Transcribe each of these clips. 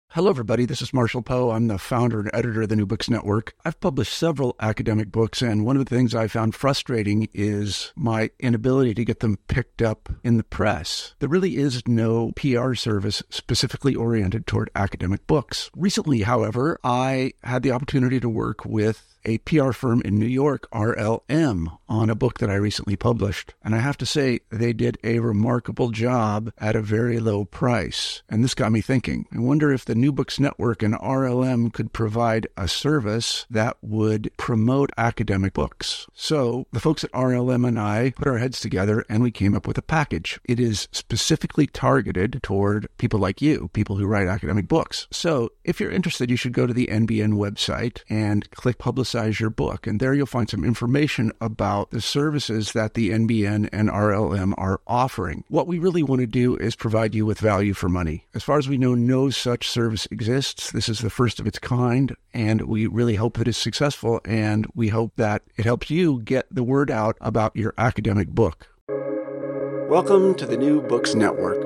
Hello, everybody. This is Marshall Poe. I'm the founder and editor of the New Books Network. I've published several academic books, and one of the things I found frustrating is my inability to get them picked up in the press. There really is no PR service specifically oriented toward academic books. Recently, however, I had the opportunity to work with a PR firm in New York, RLM, on a book that I recently published. And I have to say, they did a remarkable job at a very low price. And this got me thinking. I wonder if the New Books Network and RLM could provide a service that would promote academic books. So the folks at RLM and I put our heads together and we came up with a package. It is specifically targeted toward people like you, people who write academic books. So if you're interested, you should go to the NBN website and click Publicize Your Book. And there you'll find some information about the services that the NBN and RLM are offering. What we really want to do is provide you with value for money. As far as we know, no such service exists. This is the first of its kind, and we really hope that it's successful, and we hope that it helps you get the word out about your academic book. Welcome to the New Books Network.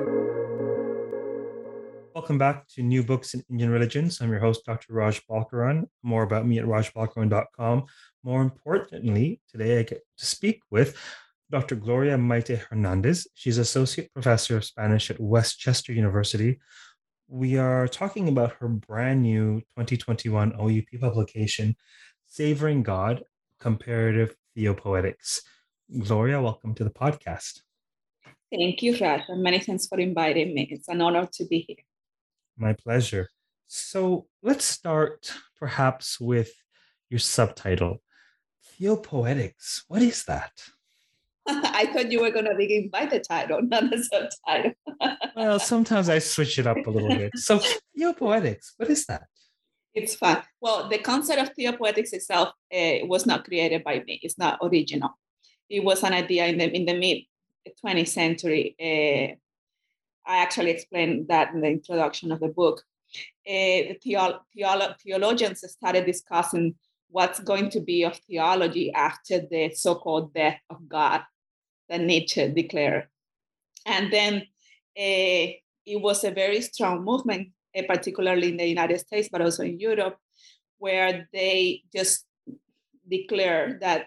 Welcome back to New Books in Indian Religions. I'm your host, Dr. Raj Balkaran. More about me at rajbalkaran.com. More importantly, today I get to speak with Dr. Gloria Maite Hernandez. She's Associate Professor of Spanish at West Chester University. We are talking about her brand new 2021 OUP publication, Savoring God, Comparative Theopoetics. Gloria, welcome to the podcast. Thank you, Raj, and many thanks for inviting me. It's an honor to be here. My pleasure. So let's start perhaps with your subtitle, Theopoetics. What is that? I thought you were going to begin by the title, not the subtitle. Well, sometimes I switch it up a little bit. So Theopoetics, what is that? It's fun. Well, the concept of Theopoetics itself was not created by me. It's not original. It was an idea in the mid-20th century. I actually explained that in the introduction of the book. The theologians started discussing what's going to be of theology after the so-called death of God that Nietzsche declared. And then it was a very strong movement, particularly in the United States, but also in Europe, where they just declared that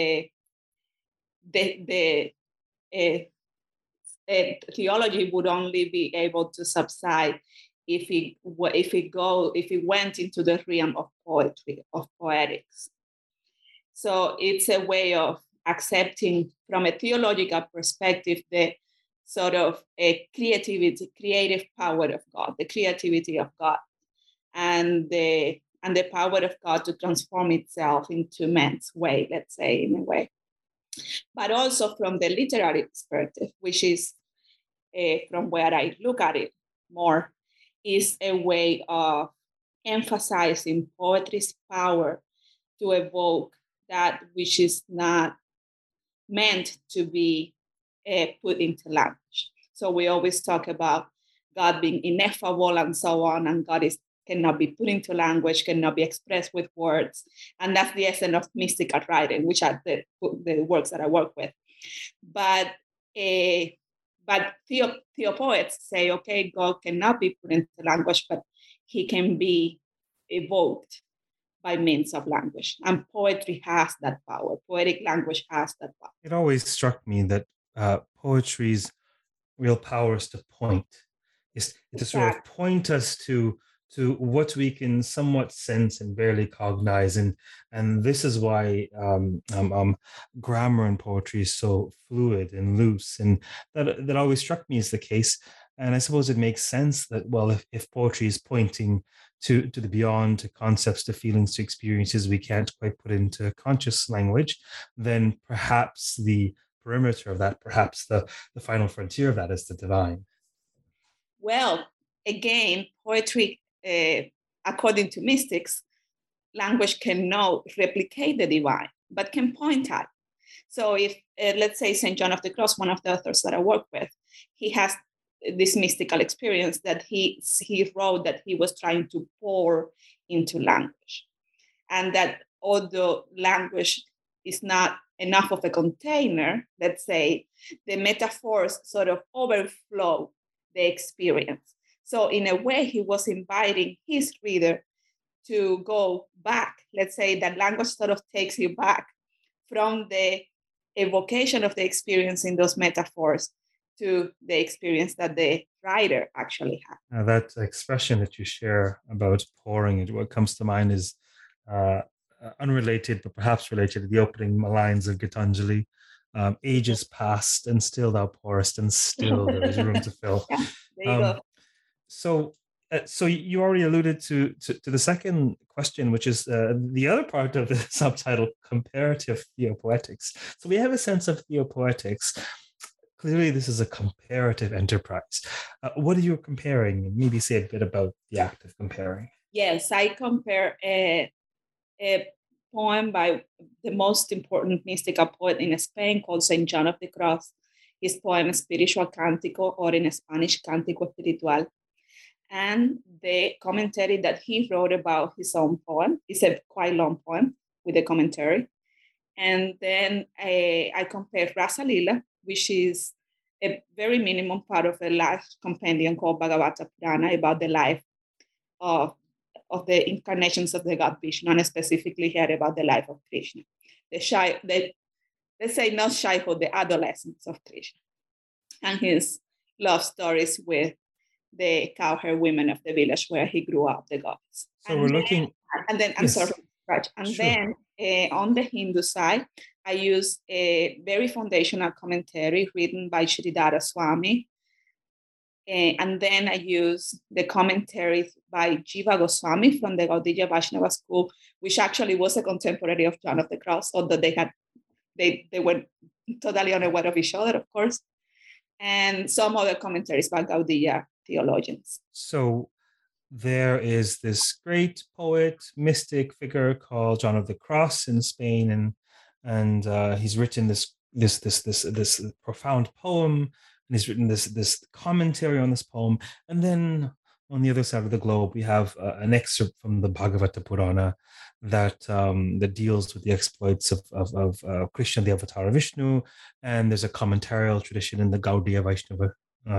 theology would only be able to subside if it went into the realm of poetry, of poetics. So it's a way of accepting from a theological perspective the sort of a creative power of God, the creativity of God, and the power of God to transform itself into man's way, let's say, in a way. But also from the literary perspective, which is from where I look at it more, is a way of emphasizing poetry's power to evoke that which is not meant to be put into language. So we always talk about God being ineffable and so on, and God cannot be put into language, cannot be expressed with words. And that's the essence of mystical writing, which are the works that I work with. But theopoets say, okay, God cannot be put into language, but he can be evoked by means of language. And poetry has that power. Poetic language has that power. It always struck me that poetry's real power is to point. It's to sort of point us to what we can somewhat sense and barely cognize. And this is why grammar in poetry is so fluid and loose. And that always struck me as the case. And I suppose it makes sense that, well, if poetry is pointing to the beyond, to concepts, to feelings, to experiences we can't quite put into conscious language, then perhaps the perimeter of that, perhaps the final frontier of that is the divine. Well, again, poetry, according to mystics, language cannot replicate the divine, but can point at. So if, let's say, St. John of the Cross, one of the authors that I work with, he has this mystical experience that he wrote that he was trying to pour into language. And that although language is not enough of a container, let's say, the metaphors sort of overflow the experience. So in a way, he was inviting his reader to go back. Let's say that language sort of takes you back from the evocation of the experience in those metaphors to the experience that the writer actually had. Now that expression that you share about pouring it, what comes to mind is unrelated, but perhaps related to the opening lines of Gitanjali. Ages past, and still thou pourest, and still there is room to fill. Yeah, there you go. So you already alluded to the second question, which is the other part of the subtitle, comparative theopoetics. So we have a sense of theopoetics. Clearly, this is a comparative enterprise. What are you comparing? Maybe say a bit about the act of comparing. Yes, I compare a poem by the most important mystical poet in Spain called Saint John of the Cross. His poem Spiritual Cántico, or in Spanish, Cántico Espiritual, and the commentary that he wrote about his own poem. It's a quite long poem with a commentary. And then I compare Rasa Lila, which is a very minimum part of a large compendium called Bhagavata Purana about the life of the incarnations of the god Vishnu, and specifically here about the life of Krishna. Let's say not childhood, the adolescence of Krishna, and his love stories with the cowherd women of the village where he grew up, the goddess. So we're looking... And then, I'm sorry, Raj. And sure. Then on the Hindu side, I use a very foundational commentary written by Sridhara Swami. And then I use the commentary by Jiva Goswami from the Gaudiya Vaishnava school, which actually was a contemporary of John of the Cross, although they were totally unaware of each other, of course. And some other commentaries by Gaudiya theologians. So there is this great poet, mystic figure called John of the Cross in Spain, and he's written this profound poem, and he's written this commentary on this poem. And then on the other side of the globe, we have an excerpt from the Bhagavata Purana that deals with the exploits of Krishna, the avatar of Vishnu, and there's a commentarial tradition in the Gaudiya Vaishnava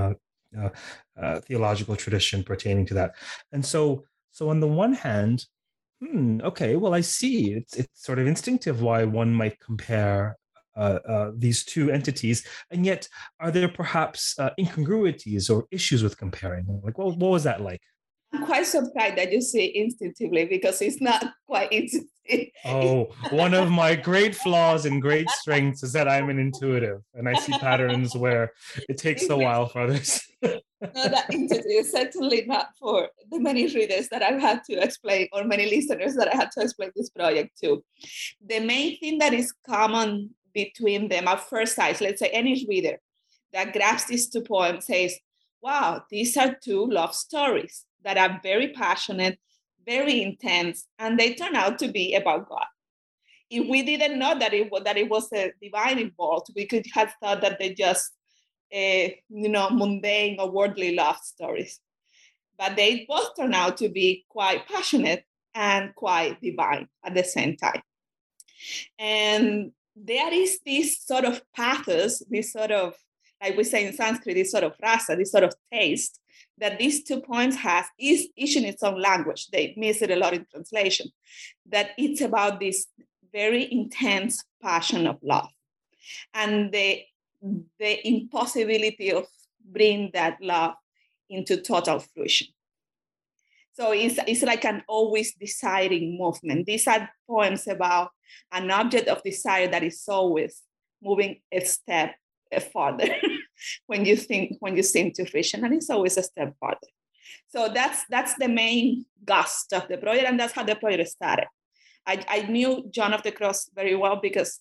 theological tradition pertaining to that. And so on the one hand, okay, well, I see it's sort of instinctive why one might compare these two entities, and yet are there perhaps incongruities or issues with comparing? Like, well, what was that like? I'm quite surprised that you say instinctively, because it's not quite instinctive. Oh, one of my great flaws and great strengths is that I'm an intuitive, and I see patterns where it takes a while for others. No, that intuitive is certainly not for the many readers that I've had to explain, or many listeners that I had to explain this project to. The main thing that is common between them at first sight, let's say any reader that grabs these two poems says, wow, these are two love stories that are very passionate, very intense, and they turn out to be about God. If we didn't know that it was a divine involved, we could have thought that they just mundane or worldly love stories. But they both turn out to be quite passionate and quite divine at the same time. And there is this sort of pathos, this sort of, like we say in Sanskrit, this sort of rasa, this sort of taste that these 2 poems has, is each in its own language. They miss it a lot in translation, that it's about this very intense passion of love and the impossibility of bringing that love into total fruition. So it's like an always desiring movement. These are poems about an object of desire that is always moving a step farther when you sing to fruition, and it's always a step farther. So that's the main gust of the project, and that's how the project started. I knew John of the Cross very well because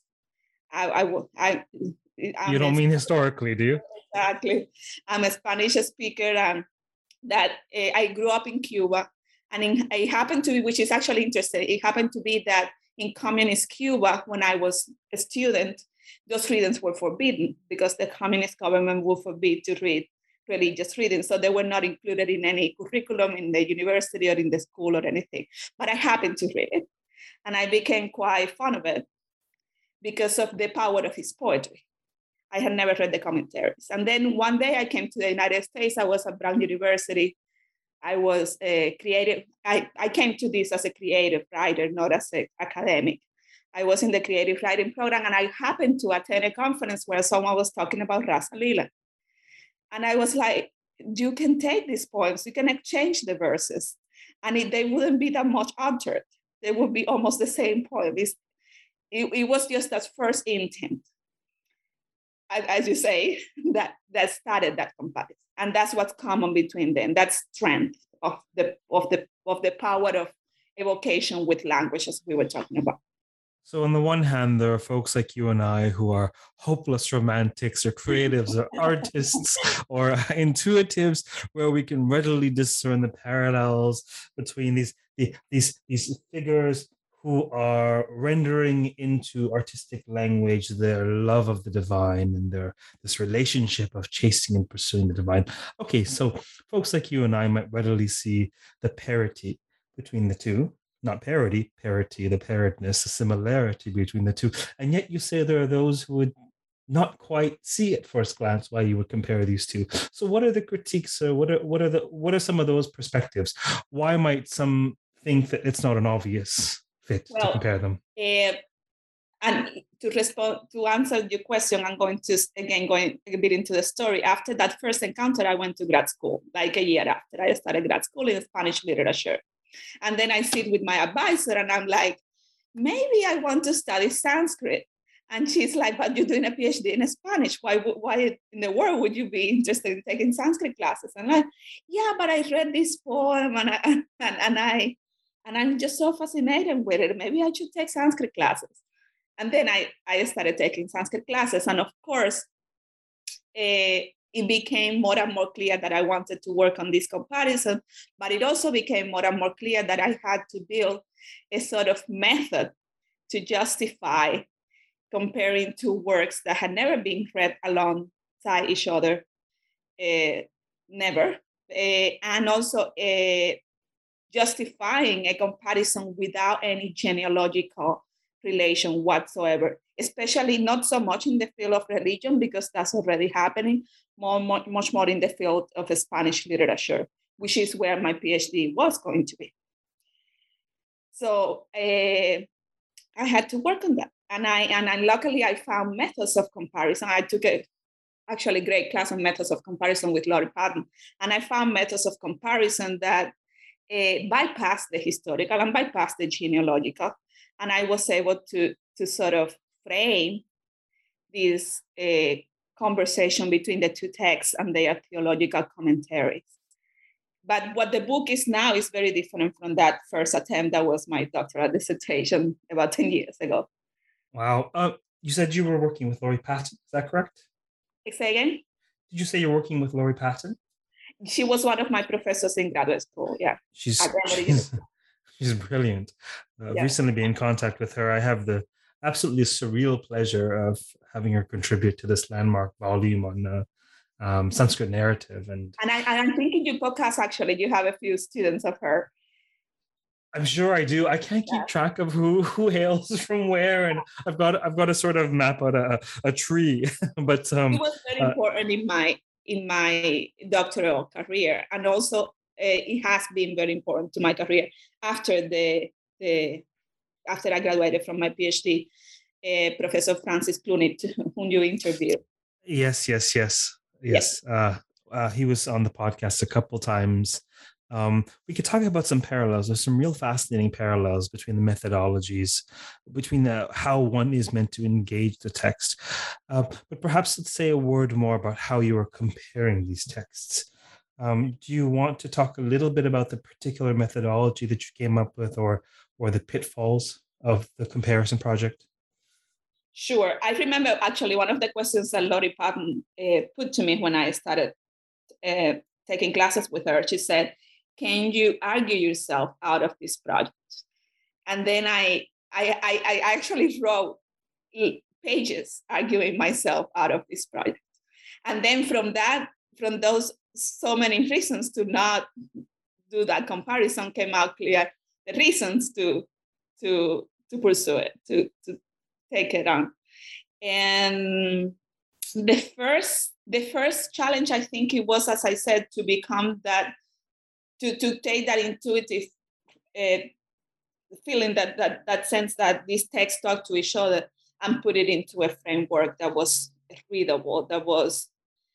you don't mean historically, do you? Exactly. I'm a Spanish speaker, and that I grew up in Cuba, and it happened to be, which is actually interesting, it happened to be that in communist Cuba, when I was a student, those readings were forbidden because the communist government would forbid to read religious readings. So they were not included in any curriculum in the university or in the school or anything. But I happened to read it, and I became quite fond of it because of the power of his poetry. I had never read the commentaries. And then one day I came to the United States. I was at Brown University I was a creative. I came to this as a creative writer, not as an academic. I was in the creative writing program, and I happened to attend a conference where someone was talking about Rasa Lila. And I was like, you can take these poems, you can exchange the verses, and they wouldn't be that much altered. They would be almost the same poem. It was just that first intent, as you say, that started that comparison. And that's what's common between them. That's strength of the power of evocation with language, as we were talking about. So on the one hand, there are folks like you and I who are hopeless romantics or creatives or artists or intuitives, where we can readily discern the parallels between these figures who are rendering into artistic language their love of the divine and this relationship of chasing and pursuing the divine. Okay, so folks like you and I might readily see the parity between the two. Not parity, the pairedness, the similarity between the two. And yet you say there are those who would not quite see at first glance why you would compare these two. So what are the critiques, or what are some of those perspectives? Why might some think that it's not an obvious fit to compare them? And to answer your question, I'm going a bit into the story. After that first encounter, I went to grad school, like a year after. I started grad school in Spanish literature. And then I sit with my advisor and I'm like, maybe I want to study Sanskrit. And she's like, but you're doing a PhD in Spanish. Why in the world would you be interested in taking Sanskrit classes? And I'm like, yeah, but I read this poem and I'm just so fascinated with it. Maybe I should take Sanskrit classes. And then I started taking Sanskrit classes. And of course, it became more and more clear that I wanted to work on this comparison, but it also became more and more clear that I had to build a sort of method to justify comparing two works that had never been read alongside each other, never, and also justifying a comparison without any genealogical relation whatsoever, especially not so much in the field of religion, because that's already happening, much more in the field of Spanish literature, which is where my PhD was going to be. So I had to work on that. And luckily I found methods of comparison. I took a great class on methods of comparison with Laurie Patton. And I found methods of comparison that bypass the historical and bypass the genealogical. And I was able to sort of frame this conversation between the two texts and their theological commentaries. But what the book is now is very different from that first attempt. That was my doctoral dissertation about 10 years ago. Wow. You said you were working with Laurie Patton. Is that correct? Say again? Did you say you're working with Laurie Patton? She was one of my professors in graduate school, yeah. She's brilliant. I've recently been in contact with her. I have the absolutely surreal pleasure of having her contribute to this landmark volume on Sanskrit narrative. And I'm thinking your podcast, actually, you have a few students of her. I'm sure I do. I can't keep track of who hails from where, and I've got to sort of map out a tree. But it was very important in my doctoral career, and also it has been very important to my career after after I graduated from my PhD. Professor Francis Clunitt, whom you interviewed. Yes. He was on the podcast a couple times. We could talk about some parallels. There's some real fascinating parallels between the methodologies, between how one is meant to engage the text. But perhaps let's say a word more about how you are comparing these texts. Do you want to talk a little bit about the particular methodology that you came up with, or the pitfalls of the comparison project? Sure. I remember actually one of the questions that Laurie Patton put to me when I started taking classes with her. She said, can you argue yourself out of this project? And then I actually wrote pages arguing myself out of this project. And then from those so many reasons to not do that comparison came out clear the reasons to pursue it, to take it on. And the first challenge, I think it was, as I said, to to take that intuitive feeling, that sense that these texts talk to each other, and put it into a framework that was readable, that was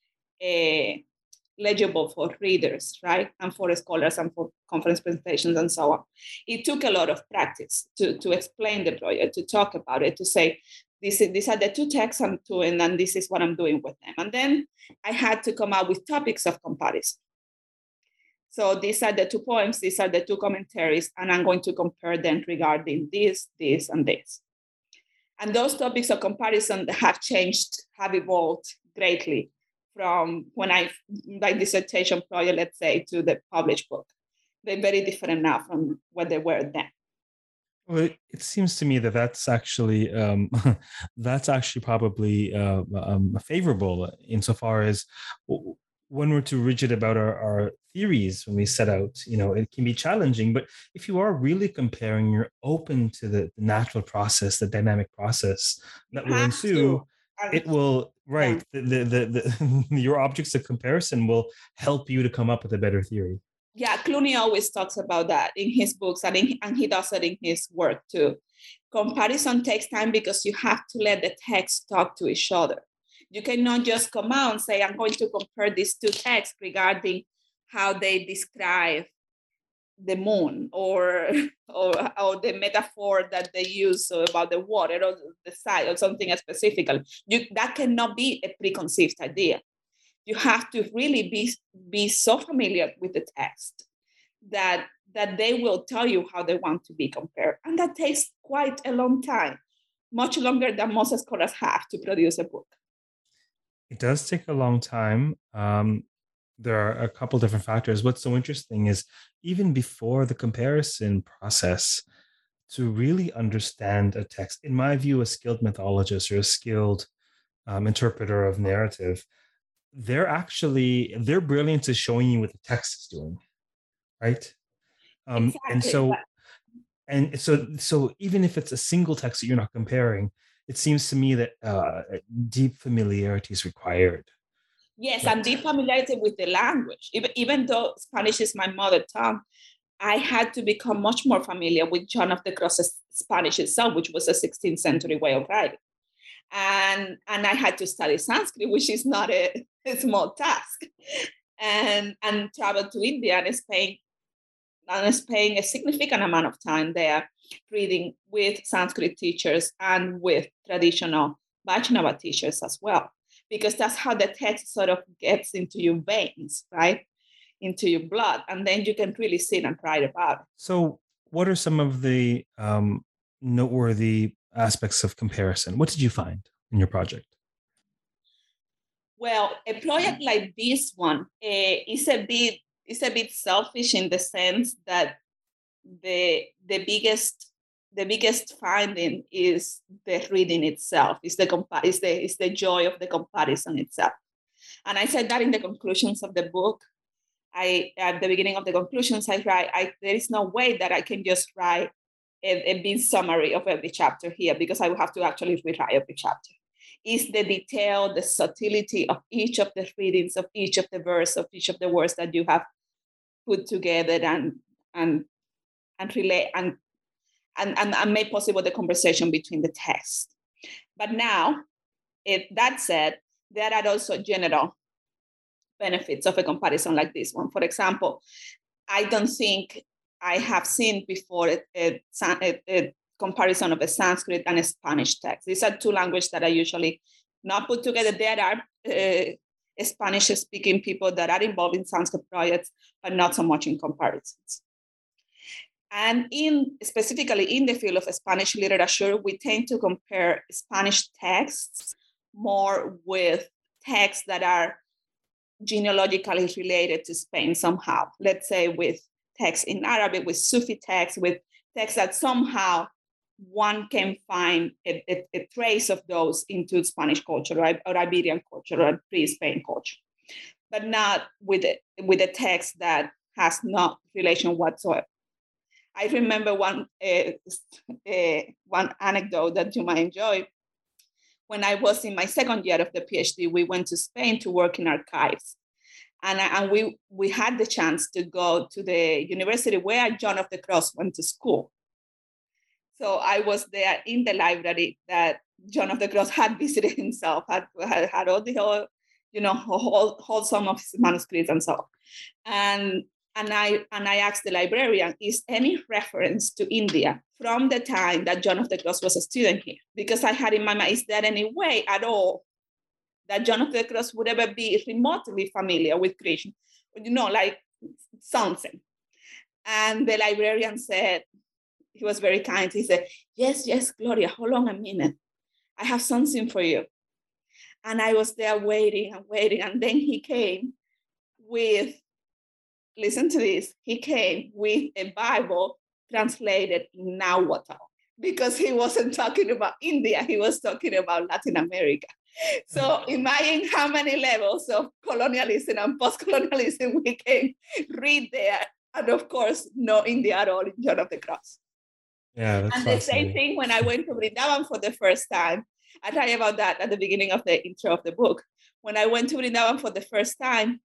legible for readers, right? And for scholars and for conference presentations and so on. It took a lot of practice to explain the project, to talk about it, to say, these are the two texts I'm doing, and this is what I'm doing with them. And then I had to come up with topics of comparison. So these are the 2 poems, these are the 2 commentaries, and I'm going to compare them regarding this, this, and this. And those topics of comparison have changed, have evolved greatly from when my dissertation project, let's say, to the published book. They're very different now from what they were then. Well, it seems to me that that's actually probably favorable insofar as when we're too rigid about our theories when we set out, it can be challenging. But if you are really comparing, you're open to the natural process, the dynamic process that will ensue. It will, right. Yeah. Your objects of comparison will help you to come up with a better theory. Yeah, Clooney always talks about that in his books, and he does it in his work too. Comparison takes time because you have to let the texts talk to each other. You cannot just come out and say, I'm going to compare these 2 texts regarding how they describe the moon or the metaphor that they use about the water or the side or something specifically. That cannot be a preconceived idea. You have to really be so familiar with the text that they will tell you how they want to be compared. And that takes quite a long time, much longer than most scholars have to produce a book. It does take a long time. There are a couple different factors. What's so interesting is even before the comparison process, to really understand a text, in my view, a skilled methodologist or a skilled interpreter of narrative, their brilliance is showing you what the text is doing, right? Exactly. And so even if it's a single text that you're not comparing, it seems to me that deep familiarity is required. Yes, and deep familiarity with the language. Even though Spanish is my mother tongue, I had to become much more familiar with John of the Cross's Spanish itself, which was a 16th century way of writing. And I had to study Sanskrit, which is not a small task, and travel to India and Spain, a significant amount of time there reading with Sanskrit teachers and with traditional Vaishnava teachers as well, because that's how the text sort of gets into your veins, right? Into your blood, and then you can really sit and write about it. So what are some of the noteworthy aspects of comparison? What did you find in your project? Well, a project like this one is a bit selfish in the sense that the biggest finding is the reading itself. Is the joy of the comparison itself. And I said that in the conclusions of the book. At the beginning of the conclusions, I write, there is no way that I can just write a big summary of every chapter here, because I will have to actually rewrite every chapter. Is the detail, the subtlety of each of the readings, of each of the verse, of each of the words that you have put together and relate and made possible the conversation between the text. But now, that said, there are also general benefits of a comparison like this one. For example, I don't think I have seen before a comparison of a Sanskrit and a Spanish text. These are 2 languages that I usually not put together. There are Spanish-speaking people that are involved in Sanskrit projects, but not so much in comparisons. And specifically in the field of Spanish literature, we tend to compare Spanish texts more with texts that are genealogically related to Spain somehow. Let's say with texts in Arabic, with Sufi texts, with texts that somehow one can find a trace of those into Spanish culture or Iberian culture or pre-Spain culture, but not with a text that has no relation whatsoever. I remember one anecdote that you might enjoy. When I was in my second year of the PhD, we went to Spain to work in archives. And we had the chance to go to the university where John of the Cross went to school. So I was there in the library that John of the Cross had visited himself, had all the whole some of his manuscripts and so on. And I asked the librarian, is any reference to India from the time that John of the Cross was a student here? Because I had in my mind, is there any way at all that John of the Cross would ever be remotely familiar with Krishna? Like something. And the librarian said, he was very kind. He said, yes, Gloria, hold on a minute. I have something for you. And I was there waiting. And then he came with, listen to this, he came with a Bible translated in Nahuatl, because he wasn't talking about India, he was talking about Latin America. So imagine how many levels of colonialism and post-colonialism we can read there. And of course, no India at all in John of the Cross. Yeah, that's and the same thing when I went to Vrindavan for the first time. I tell you about that at the beginning of the intro of the book. When I went to Vrindavan for the first time,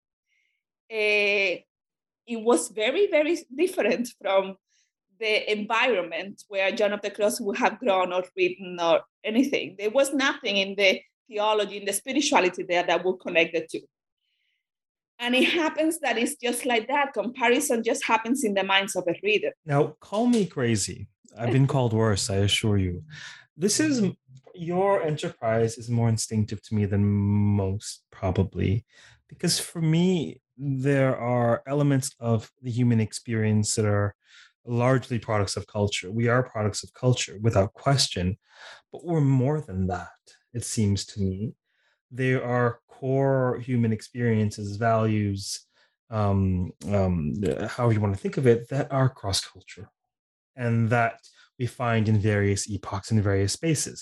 it was very, very different from the environment where John of the Cross would have grown or written or anything. There was nothing in the theology, in the spirituality there that would connect the two. And it happens that it's just like that. Comparison just happens in the minds of a reader. Now, call me crazy. I've been called worse, I assure you. Your enterprise is more instinctive to me than most, probably, because for me, there are elements of the human experience that are largely products of culture. We are products of culture, without question, but we're more than that, it seems to me. There are core human experiences, values, however you want to think of it, that are cross-cultural, and that we find in various epochs and various spaces.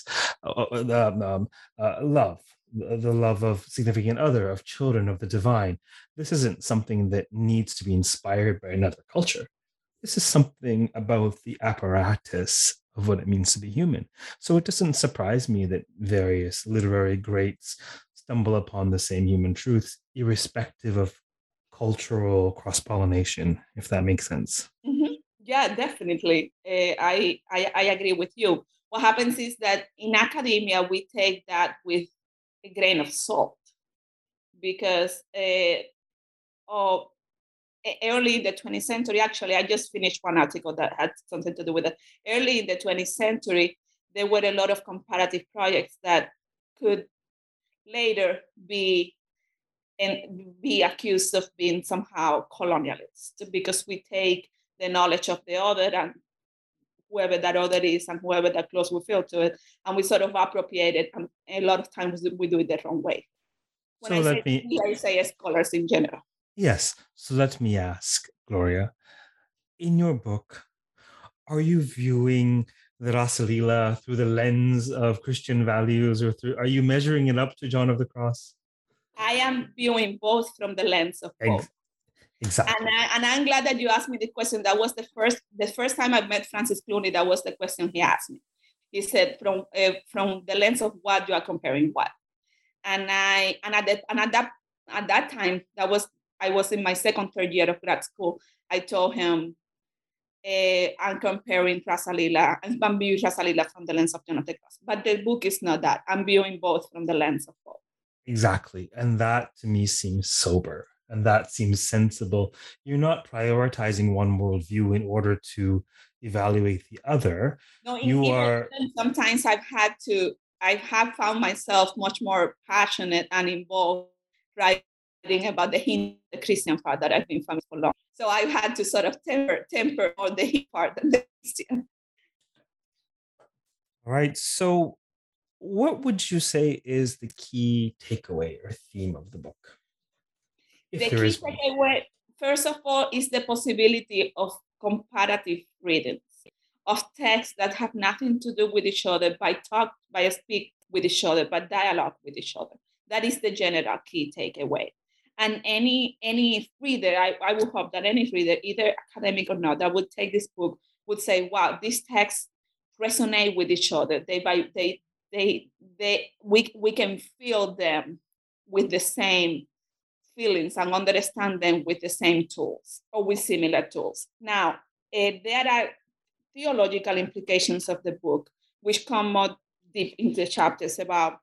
Love, the love of significant other, of children, of the divine. This isn't something that needs to be inspired by another culture. This is something about the apparatus of what it means to be human. So it doesn't surprise me that various literary greats stumble upon the same human truths, irrespective of cultural cross-pollination, if that makes sense. Mm-hmm. Yeah, definitely. I agree with you. What happens is that in academia, we take that with a grain of salt, because early in the 20th century, actually, I just finished one article that had something to do with it. Early in the 20th century, there were a lot of comparative projects that could later be accused of being somehow colonialist, because we take the knowledge of the other and whoever that other is and whoever that close we feel to it, and we sort of appropriate it, and a lot of times we do it the wrong way. When I say scholars in general. Yes. So let me ask, Gloria, in your book, are you viewing the Rasa Leela through the lens of Christian values, or are you measuring it up to John of the Cross? I am viewing both from the lens of both. Exactly. And I'm glad that you asked me the question. That was the first time I met Francis Clooney. That was the question he asked me. He said, from the lens of what you are comparing what. And at that time, I was in my third year of grad school. I told him, I'm comparing Rasa Leela, and I'm viewing Rasa Leela from the lens of John of the Cross. But the book is not that. I'm viewing both from the lens of both. Exactly. And that to me seems sober, and that seems sensible. You're not prioritizing one worldview in order to evaluate the other. No, sometimes I have found myself much more passionate and involved writing about the Christian part that I've been following for long. So I've had to sort of temper more the Hindu part than the Christian. All right. So what would you say is the key takeaway or theme of the book? The key takeaway, first of all, is the possibility of comparative readings of texts that have nothing to do with each other, by speak with each other, but dialogue with each other. That is the general key takeaway. And any reader, I would hope that any reader, either academic or not, that would take this book would say, wow, these texts resonate with each other. We can feel them with the same feelings and understand them with the same tools or with similar tools. Now, there are theological implications of the book, which come more deep into the chapters about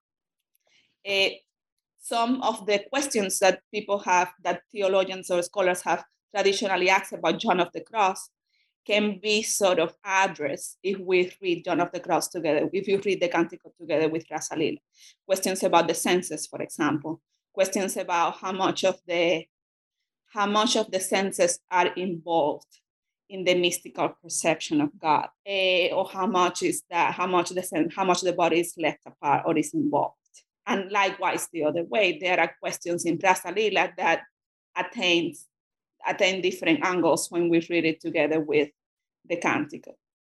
some of the questions that people have, that theologians or scholars have traditionally asked about John of the Cross, can be sort of addressed if we read John of the Cross together, if you read the Canticle together with Rasa Lila. Questions about the senses, for example. Questions about how much of the senses are involved in the mystical perception of God, or how much the body is left apart or is involved. And likewise, the other way, there are questions in Rasa Lila that attain different angles when we read it together with the Canticle.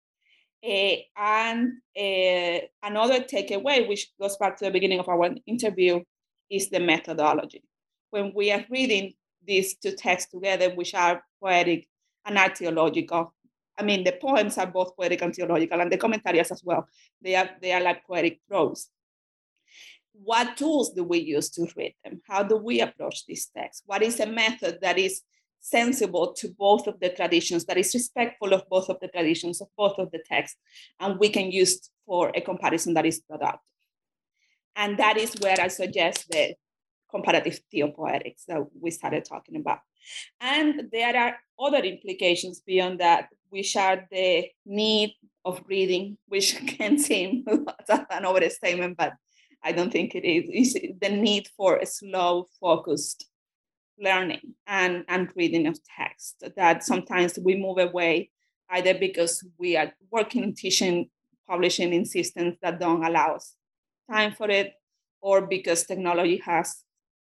And another takeaway, which goes back to the beginning of our interview, is the methodology. When we are reading these two texts together, which are poetic and are theological, I mean, the poems are both poetic and theological, and the commentaries as well. They are like poetic prose. What tools do we use to read them? How do we approach these texts? What is a method that is sensible to both of the traditions, that is respectful of both of the traditions, of both of the texts, and we can use for a comparison that is productive? And that is where I suggest the comparative theopoetics that we started talking about. And there are other implications beyond that, which are the need of reading, which can seem an overstatement, but I don't think it is. It's the need for a slow, focused learning and reading of text, that sometimes we move away either because we are working, teaching, publishing in systems that don't allow us time for it, or because technology has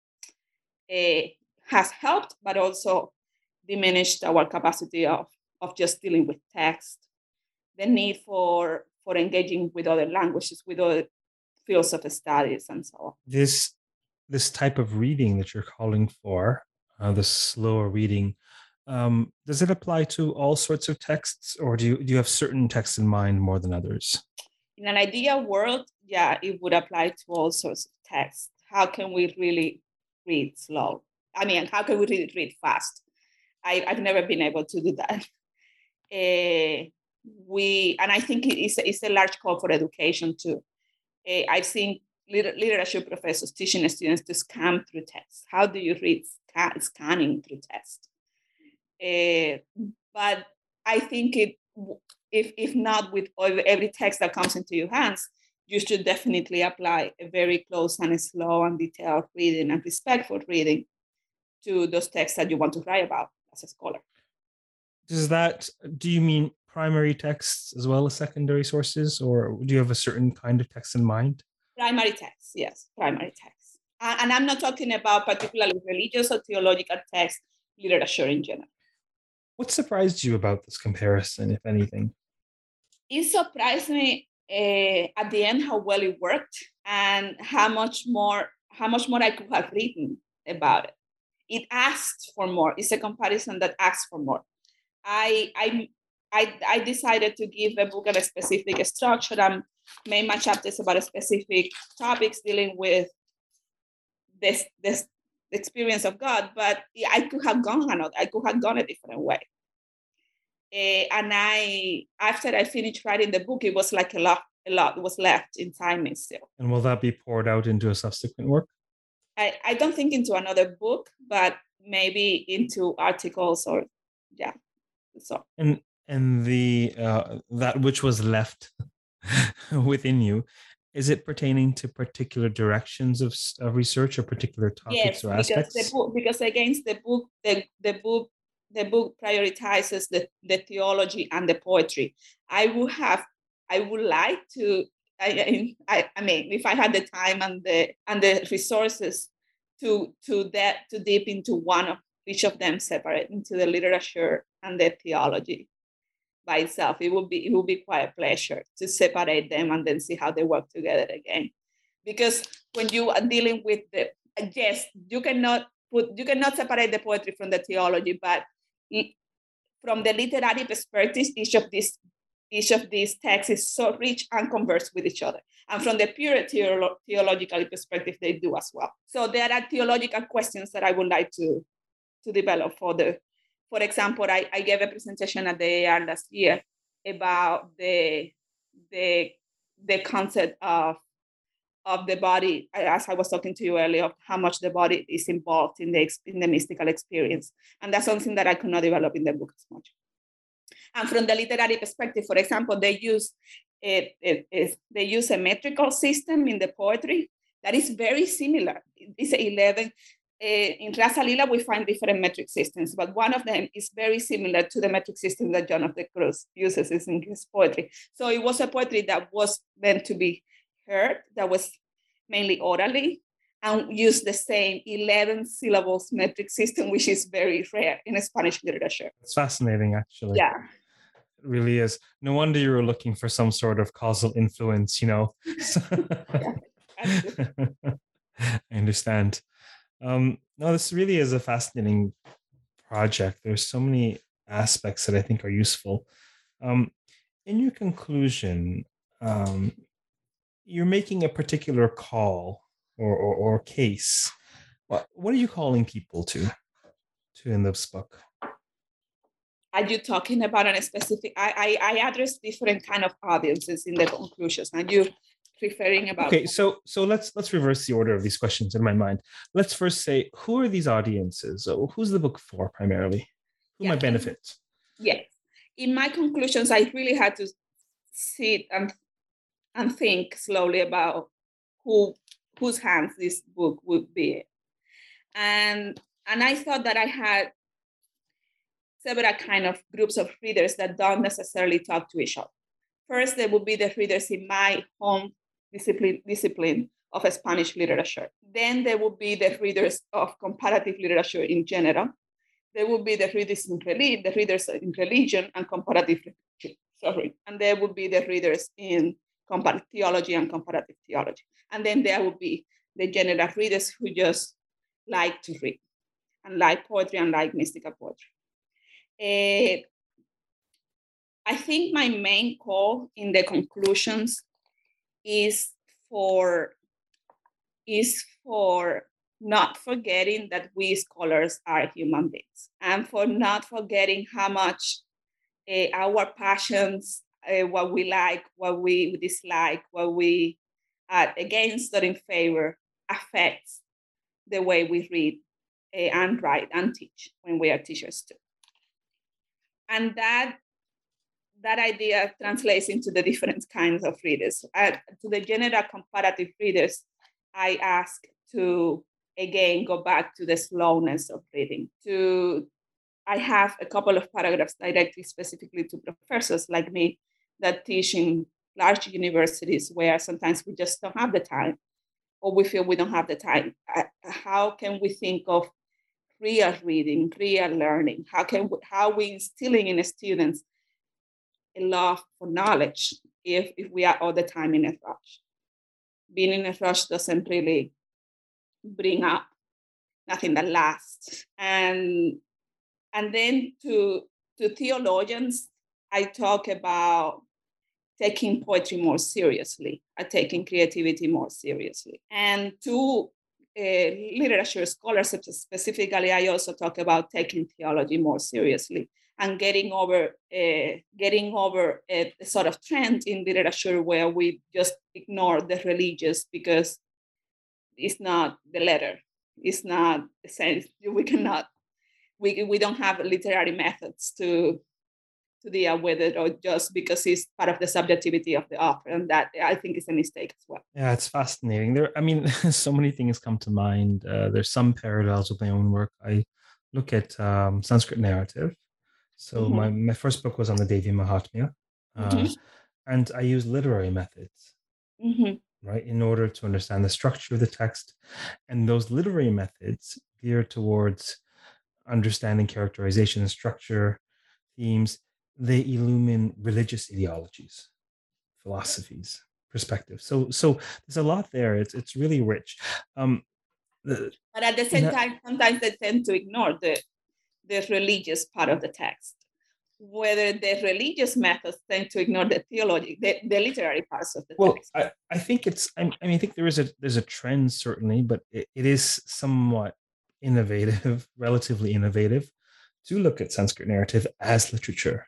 helped, but also diminished our capacity of just dealing with text. The need for engaging with other languages, with other fields of studies, and so on. This type of reading that you're calling for, the slower reading, does it apply to all sorts of texts, or do you have certain texts in mind more than others? In an ideal world, yeah, it would apply to all sorts of texts. How can we really read slow? I mean, how can we really read fast? I've never been able to do that. And I think it's a large call for education too. I've seen literature professors teaching students to scan through text. How do you read scanning through text? But I think if not with every text that comes into your hands, you should definitely apply a very close and slow and detailed reading and respectful reading to those texts that you want to write about as a scholar. Do you mean primary texts as well as secondary sources, or do you have a certain kind of text in mind? Primary texts, yes, primary texts. And I'm not talking about particularly religious or theological text, literature in general. What surprised you about this comparison, if anything? It surprised me at the end how well it worked and how much more I could have written about it. It asked for more. It's a comparison that asks for more. I decided to give the book a specific structure and made my chapters about specific topics dealing with this experience of God, but I could have gone a different way. And after I finished writing the book, it was like a lot was left inside me still. And will that be poured out into a subsequent work? I don't think into another book, but maybe into articles or yeah. So and the that which was left within you, is it pertaining to particular directions of research or particular topics or aspects? Because against the book prioritizes the theology and the poetry. I would like to. I mean, if I had the time and the resources to dip into one of each of them separate, into the literature and the theology by itself, it would be quite a pleasure to separate them and then see how they work together again. Because when you are dealing with you cannot separate the poetry from the theology, but from the literary perspective, each each of these texts is so rich and converse with each other. And from the pure theological perspective, they do as well. So there are theological questions that I would like to develop for example, I gave a presentation at the AR last year about the concept of the body, as I was talking to you earlier, of how much the body is involved in the mystical experience. And that's something that I could not develop in the book as much. And from the literary perspective, for example, they use a metrical system in the poetry that is very similar. It's 11. In Ras Alila, we find different metric systems, but one of them is very similar to the metric system that John of the Cross uses in his poetry. So it was a poetry that was meant to be heard, that was mainly orally, and used the same 11 syllables metric system, which is very rare in Spanish literature. It's fascinating, actually. Yeah. It really is. No wonder you were looking for some sort of causal influence, Yeah, I understand. No, this really is a fascinating project. There's so many aspects that I think are useful. In your conclusion, you're making a particular call or case. What are you calling people to in this book? Are you talking about a specific? I address different kind of audiences in the conclusions. Are you referring about? Okay, so let's reverse the order of these questions in my mind. Let's first say, who are these audiences? Who's the book for primarily? Who might benefit? Yes. In my conclusions, I really had to sit and think slowly about whose hands this book would be. And I thought that I had several kind of groups of readers that don't necessarily talk to each other. First, there would be the readers in my home discipline of Spanish literature. Then there would be the readers of comparative literature in general. There would be the readers in religion and comparative literature. And there would be the readers in theology and comparative theology. And then there would be the general readers who just like to read and like poetry and like mystical poetry. I think my main call in the conclusions is for not forgetting that we scholars are human beings, and for not forgetting how much our passions, what we like, what we dislike, what we are against or in favor, affects the way we read and write and teach when we are teachers too. And that idea translates into the different kinds of readers. To the general comparative readers, I ask to, again, go back to the slowness of reading. I have a couple of paragraphs directly specifically to professors like me that teach in large universities where sometimes we just don't have the time, or we feel we don't have the time. How can we think of real reading, real learning? How we instilling in students a love for knowledge if we are all the time in a rush? Being in a rush doesn't really bring up nothing that lasts. And then to theologians, I talk about taking poetry more seriously, taking creativity more seriously. And to literature scholars specifically, I also talk about taking theology more seriously and getting over a sort of trend in literature where we just ignore the religious because it's not the letter, it's not the sense. We don't have literary methods to deal with it, or just because it's part of the subjectivity of the author, and that I think is a mistake as well. Yeah, it's fascinating. So many things come to mind. There's some parallels with my own work. I look at Sanskrit narrative. So my first book was on the Devi Mahatmya, and I use literary methods, right, in order to understand the structure of the text. And those literary methods geared towards understanding characterization, structure, themes. They illumine religious ideologies, philosophies, perspectives. So there's a lot there. It's really rich. But at the same time, sometimes they tend to ignore the religious part of the text. whether the religious methods tend to ignore the theology, the literary parts of the text. I think I think there's a trend, certainly, but it is somewhat innovative, relatively innovative, to look at Sanskrit narrative as literature.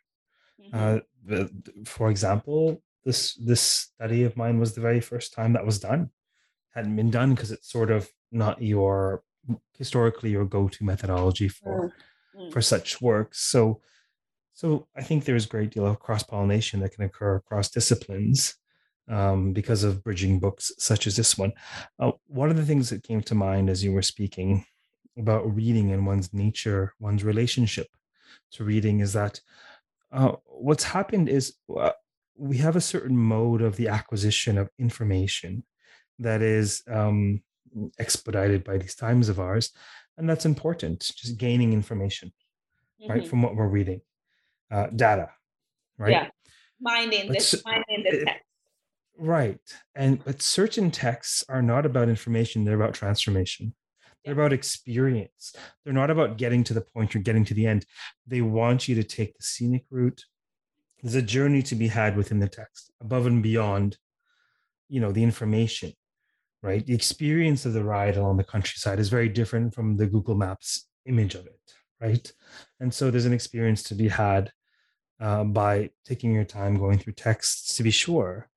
For example, this study of mine was the very first time that was done. Hadn't been done because it's sort of not historically your go-to methodology for such works. So I think there's a great deal of cross-pollination that can occur across disciplines because of bridging books such as this one. One of the things that came to mind as you were speaking about reading and one's nature, one's relationship to reading, is that what's happened is we have a certain mode of the acquisition of information that is expedited by these times of ours, and that's important, just gaining information, right, from what we're reading. Data, right? Yeah, mining the text. Right. But certain texts are not about information, they're about transformation. They're about experience. They're not about getting to the point or getting to the end. They want you to take the scenic route. There's a journey to be had within the text, above and beyond, the information, right? The experience of the ride along the countryside is very different from the Google Maps image of it, right? And so there's an experience to be had by taking your time going through texts, to be sure.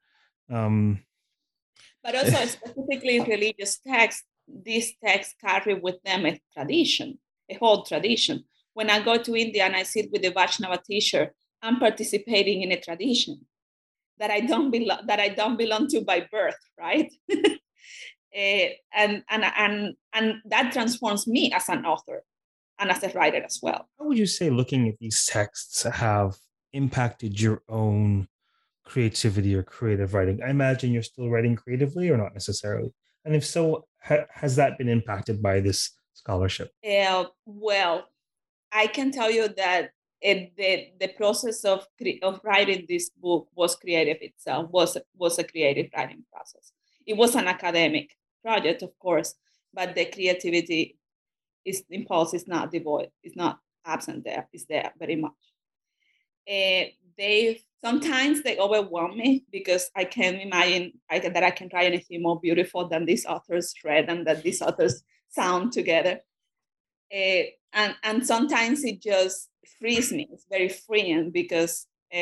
But also specifically religious texts, these texts carry with them a tradition, a whole tradition. When I go to India and I sit with the Vaishnava teacher, I'm participating in a tradition that I don't belong to by birth, right? And that transforms me as an author and as a writer as well. How would you say looking at these texts have impacted your own creativity or creative writing? I imagine you're still writing creatively, or not necessarily. And if so, has that been impacted by this scholarship? Well, I can tell you that the process of writing this book was creative itself, was a creative writing process. It was an academic project, of course, but the creativity impulse is not devoid, it's not absent there, it's there very much. Sometimes they overwhelm me because I can't imagine that I can write anything more beautiful than these authors read and that these authors sound together. And sometimes it just frees me. It's very freeing because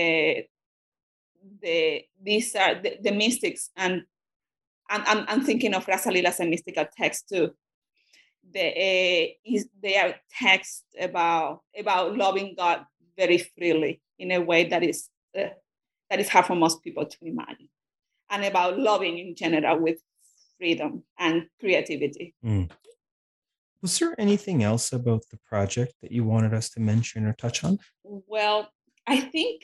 these are the mystics, and I'm thinking of Rasalila as a mystical text too. They are texts about loving God very freely in a way that is hard for most people to imagine, and about loving in general with freedom and creativity. Was there anything else about the project that you wanted us to mention or touch on? Well, I think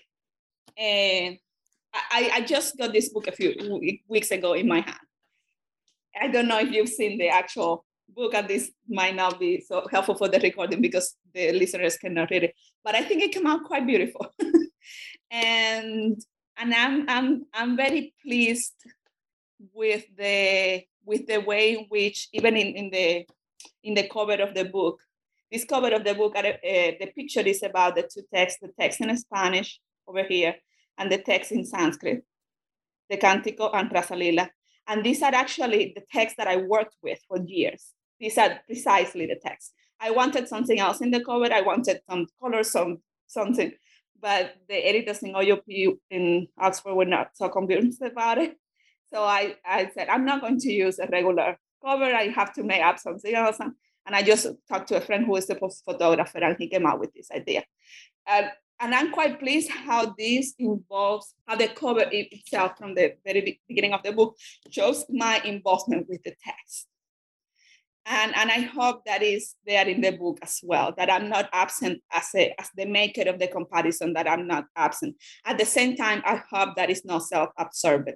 I just got this book a few weeks ago in my hand. I don't know if you've seen the actual book, and this might not be so helpful for the recording because the listeners cannot read it, but I think it came out quite beautiful. and I'm very pleased with the way in which, even in the cover of the book, this cover of the book, the picture is about the two texts, the text in Spanish over here and the text in Sanskrit, the Cantico and Rasalila. And these are actually the texts that I worked with for years. These are precisely the texts. I wanted something else in the cover. I wanted some colors, something, but the editors in OUP in Oxford were not so convinced about it. So I said, I'm not going to use a regular cover. I have to make up something else. And I just talked to a friend who is a photographer, and he came out with this idea. And I'm quite pleased how this involves, how the cover itself from the very beginning of the book shows my involvement with the text. And I hope that is there in the book as well, that I'm not absent as the maker of the comparison, that I'm not absent. At the same time, I hope that is not self-absorbent.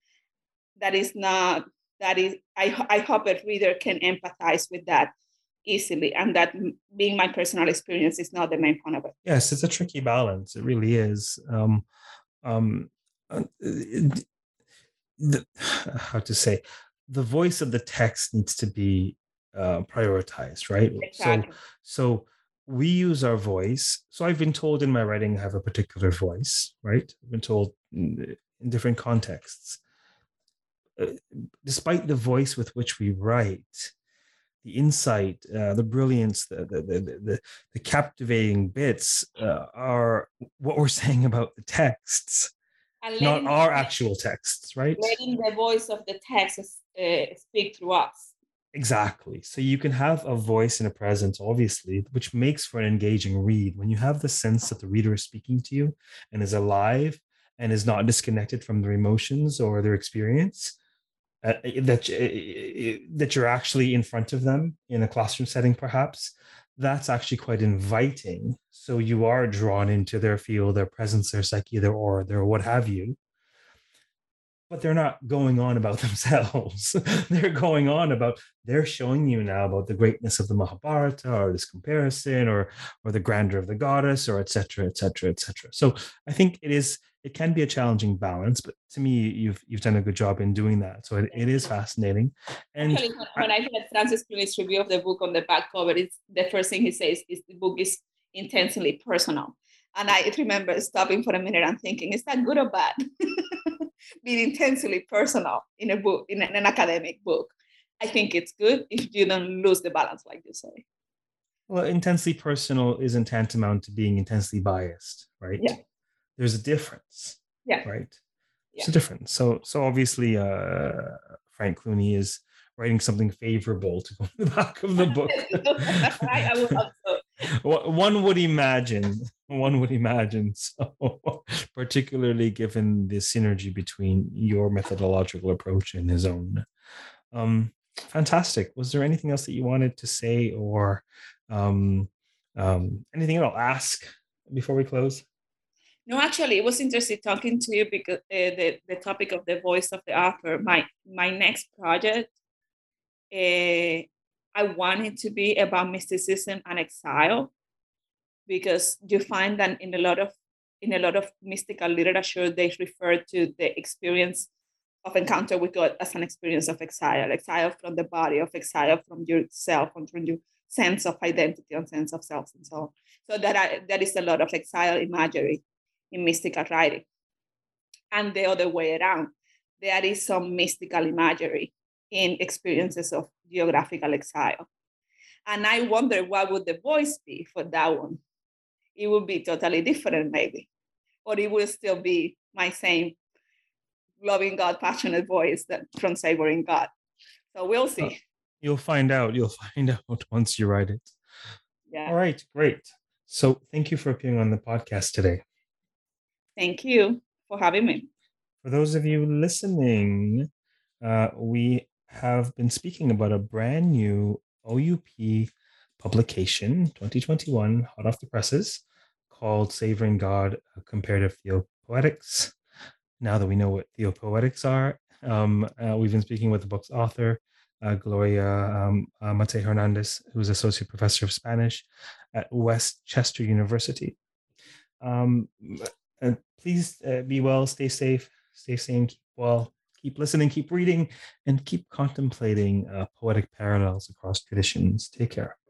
I hope a reader can empathize with that easily, and that being my personal experience is not the main point of it. Yes, it's a tricky balance. It really is. How to say, the voice of the text needs to be prioritized, right? Exactly. So we use our voice. So I've been told in my writing I have a particular voice, right? I've been told in different contexts. Despite the voice with which we write, the insight, the brilliance, the captivating bits are what we're saying about the texts, not our actual texts, right? Letting the voice of the text speak through us. Exactly. So you can have a voice and a presence, obviously, which makes for an engaging read. When you have the sense that the reader is speaking to you and is alive and is not disconnected from their emotions or their experience, that you're actually in front of them in a classroom setting, perhaps, that's actually quite inviting. So you are drawn into their field, their presence, their psyche, their aura, their what have you. But they're not going on about themselves. They're showing you now about the greatness of the Mahabharata, or this comparison, or the grandeur of the goddess, or et cetera, et cetera, et cetera. So I think it can be a challenging balance, but to me, you've done a good job in doing that. So it is fascinating. And actually, when I read Francis Clooney's review of the book on the back cover, it's the first thing he says is the book is intensely personal. And I remember stopping for a minute and thinking, is that good or bad? Being intensely personal in a book, in an academic book. I think it's good if you don't lose the balance, like you say. Well, intensely personal isn't tantamount to being intensely biased, right? Yeah. There's a difference. Yeah. Right. Yeah. It's a difference. So obviously, Frank Clooney is writing something favorable to go in the back of the book. I would hope so. One would imagine. So, particularly given the synergy between your methodological approach and his own. Fantastic. Was there anything else that you wanted to say, or anything I'll ask before we close? No, actually, it was interesting talking to you because the topic of the voice of the author. My next project, I wanted to be about mysticism and exile, because you find that in a lot of mystical literature, they refer to the experience of encounter with God as an experience of exile from the body, of exile from yourself, and from your sense of identity and sense of self, and so on. So that is a lot of exile imagery in mystical writing. And the other way around, there is some mystical imagery in experiences of geographical exile. And I wonder what would the voice be for that one. It would be totally different, maybe, or it will still be my same loving God, passionate voice that from savoring God. So we'll see. You'll find out. Once you write it. Yeah. All right, great. So thank you for appearing on the podcast today. Thank you for having me. For those of you listening, we have been speaking about a brand new OUP publication, 2021, hot off the presses, called Savoring God, Comparative Theopoetics. Now that we know what theopoetics are, we've been speaking with the book's author, Gloria Mate Hernandez, who's Associate Professor of Spanish at West Chester University. And please be well, stay safe, stay sane, keep well, keep listening, keep reading, and keep contemplating poetic parallels across traditions. Take care.